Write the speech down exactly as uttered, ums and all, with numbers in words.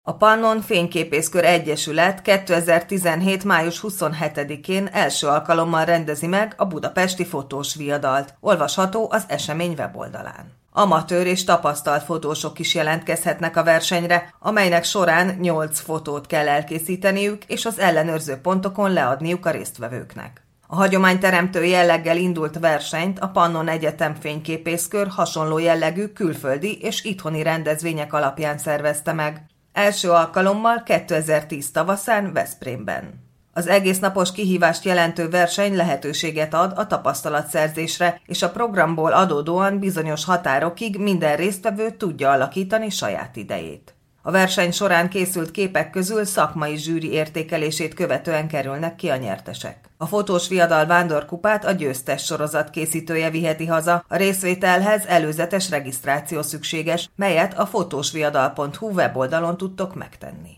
A Pannon Fényképészkör Egyesület kétezer-tizenhét. május huszonhetedikén első alkalommal rendezi meg a budapesti fotós viadalt, olvasható az esemény weboldalán. Amatőr és tapasztalt fotósok is jelentkezhetnek a versenyre, amelynek során nyolc fotót kell elkészíteniük és az ellenőrző pontokon leadniuk a résztvevőknek. A hagyományteremtő jelleggel indult versenyt a Pannon Egyetem Fényképészkör hasonló jellegű külföldi és itthoni rendezvények alapján szervezte meg. Első alkalommal kétezer-tíz tavaszán Veszprémben. Az egésznapos kihívást jelentő verseny lehetőséget ad a tapasztalatszerzésre, és a programból adódóan bizonyos határokig minden résztvevő tudja alakítani saját idejét. A verseny során készült képek közül szakmai zsűri értékelését követően kerülnek ki a nyertesek. A fotós viadal vándorkupát a győztes sorozat készítője viheti haza, a részvételhez előzetes regisztráció szükséges, melyet a fotósviadal pont hu weboldalon tudtok megtenni.